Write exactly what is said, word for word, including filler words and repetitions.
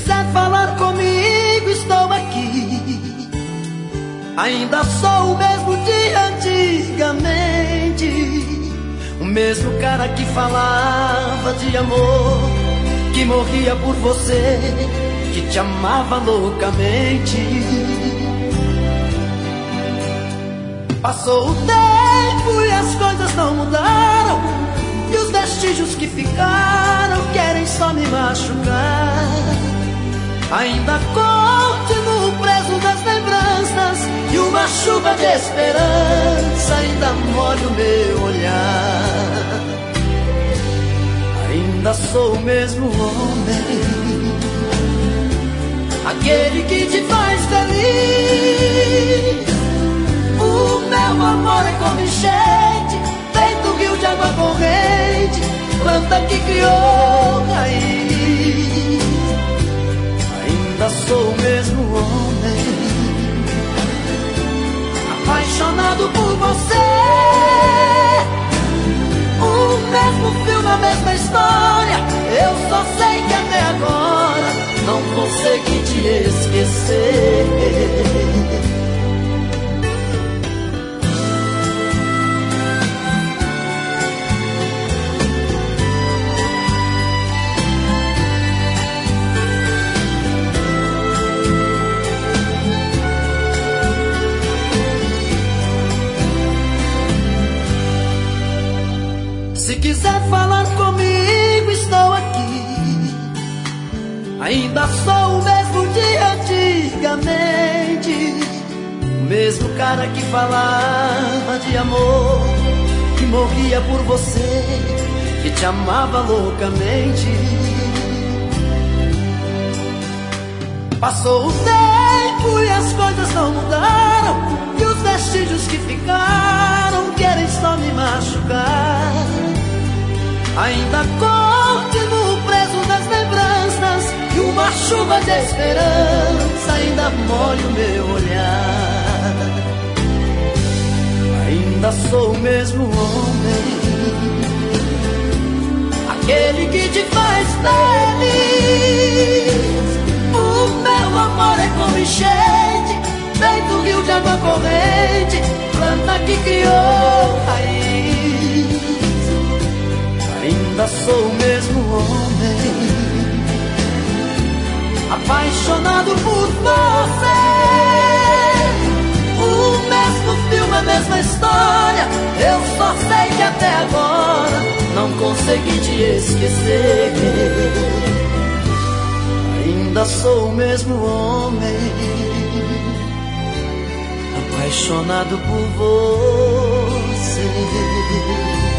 quiser falar comigo, estou aqui. Ainda sou o mesmo de antigamente, o mesmo cara que falava de amor, que morria por você, que te amava loucamente. Passou o tempo e as coisas não mudaram, e os vestígios que ficaram querem só me machucar. Ainda continuo preso nas lembranças, e uma chuva de esperança ainda molha o meu olhar. Ainda sou o mesmo homem, aquele que te faz feliz. O meu amor é como enchente, feito rio de água corrente, planta que criou raiz. Ainda sou o mesmo homem, apaixonado por você. O mesmo filme, a mesma história, eu só sei que até agora não consegui te esquecer. Se quiser falar comigo, estou aqui. Ainda sou o mesmo de antigamente, o mesmo cara que falava de amor, que morria por você, que te amava loucamente. Passou o tempo e as coisas não mudaram, e os vestígios que ficaram querem só me machucar. Ainda continuo preso nas lembranças, e uma chuva de esperança ainda molha o meu olhar. Ainda sou o mesmo homem, aquele que te faz feliz. O meu amor é como enchente, feito rio de água corrente, planta que criou raiz. Ainda sou o mesmo homem, apaixonado por você. O mesmo filme, a mesma história, eu só sei que até agora não consegui te esquecer. Ainda sou o mesmo homem, apaixonado por você.